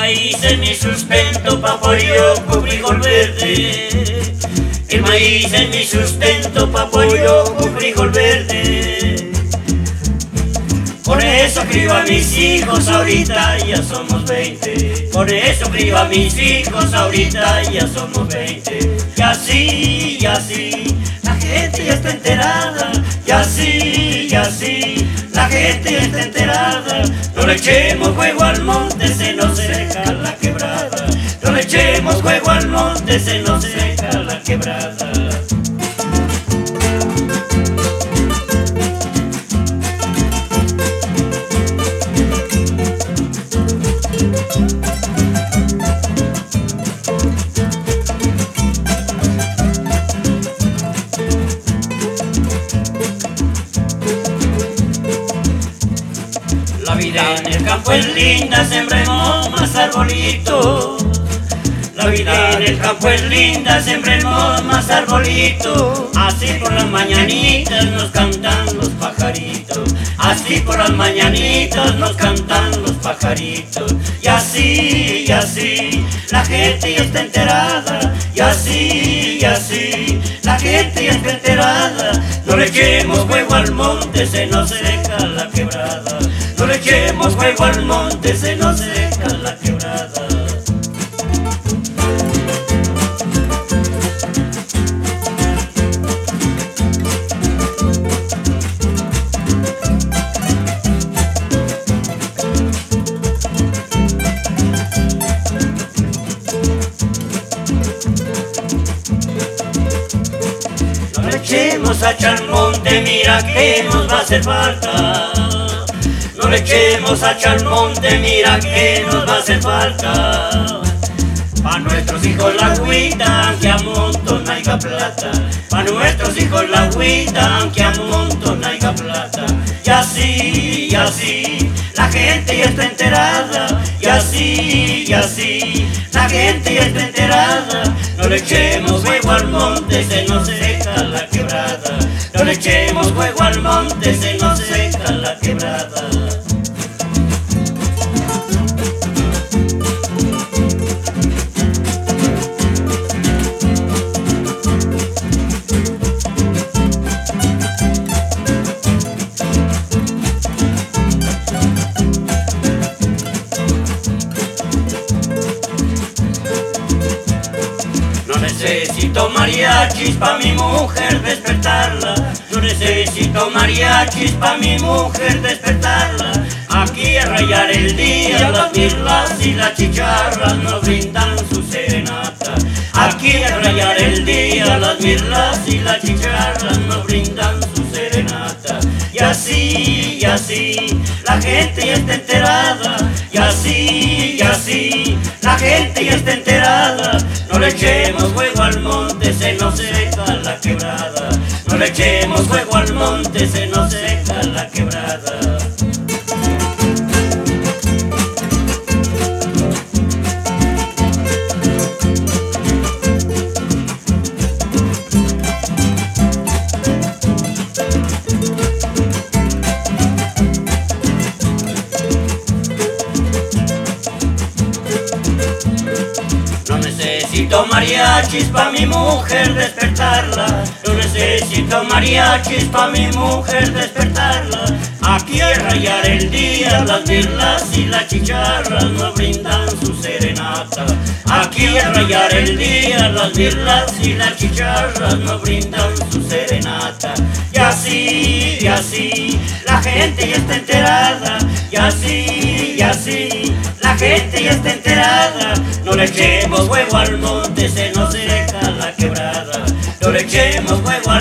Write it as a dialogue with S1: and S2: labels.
S1: maíz es mi sustento, papoyoco, frijol verde. El maíz es mi sustento, papoyoco, frijol verde. Por eso crío a mis hijos, ahorita ya somos 20. Por eso crío a mis hijos, ahorita ya somos 20. Y así, la gente ya está enterada. Y así, la gente ya está enterada. No le echemos juego al monte, se nos seca la quebrada. No le echemos juego al monte, se nos seca la quebrada. La vida en el campo es linda, sembremos más arbolitos. La vida en el campo es linda, sembremos más arbolitos. Así por las mañanitas nos cantan los pajaritos. Así por las mañanitas nos cantan los pajaritos. Y así, la gente ya está enterada. Y así, la gente ya está enterada. No le echemos juego al monte, se nos seca la quebrada. No le echemos juego al monte, se nos seca la quebrada. No le echemos hacha al monte, mira que nos va a hacer falta. No le echemos hacha al monte, mira que nos va a hacer falta. Pa' nuestros hijos la agüita, aunque a montón haya plata. Pa' nuestros hijos la agüita, aunque a montón haya plata. Y así, la gente ya está enterada. Y así, la gente ya está enterada. No le echemos juego al monte, se nos seca la quebrada. No le echemos juego al monte, se nos seca la quebrada. No necesito mariachis pa' mi mujer despertarla. No necesito mariachis pa' mi mujer despertarla. Aquí a rayar el día las mirlas y las chicharras nos brindan su serenata. Aquí a rayar el día las mirlas y las chicharras nos brindan su serenata. Y así, la gente ya está enterada. Y así, la gente ya está enterada. No le echemos juego al monte, se nos seca la quebrada. No le echemos juego al monte, se nos seca la quebrada. No necesito mariachis pa' mi mujer despertarla. No necesito mariachis pa' mi mujer despertarla. Aquí a rayar el día las mirlas y las chicharras nos brindan su serenata. Aquí a rayar el día las mirlas y las chicharras nos brindan su serenata. Y así, la gente ya está enterada. Y así, la gente ya está enterada. No le echemos juego al monte, se nos seca la quebrada. No le echemos juego